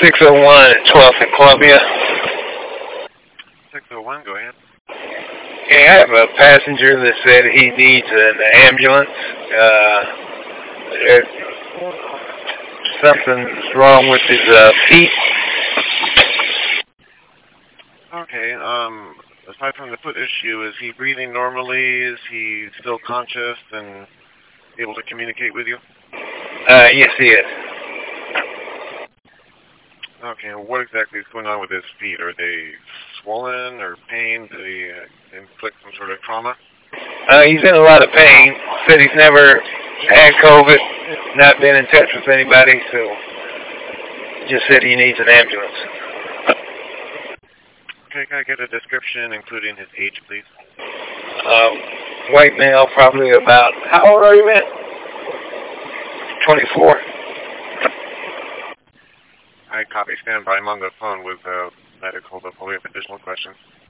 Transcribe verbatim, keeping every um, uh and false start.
six oh one at twelfth and Columbia. six oh one, go ahead. Okay, I have a passenger that said he needs an ambulance. Uh, there's something's wrong with his uh, feet. Okay, um, aside from the foot issue, is he breathing normally? Is he still conscious and able to communicate with you? Uh, yes, he is. Okay, what exactly is going on with his feet? Are they swollen or pain? Did he uh, inflict some sort of trauma? Uh, he's in a lot of pain. Said he's never had COVID, not been in touch with anybody, so just said he needs an ambulance. Okay, can I get a description, including his age, please? Um, white male, probably about, how old are you, man? twenty-four. I copy. Stand by. I'm on the phone with uh, medical, but probably have additional questions.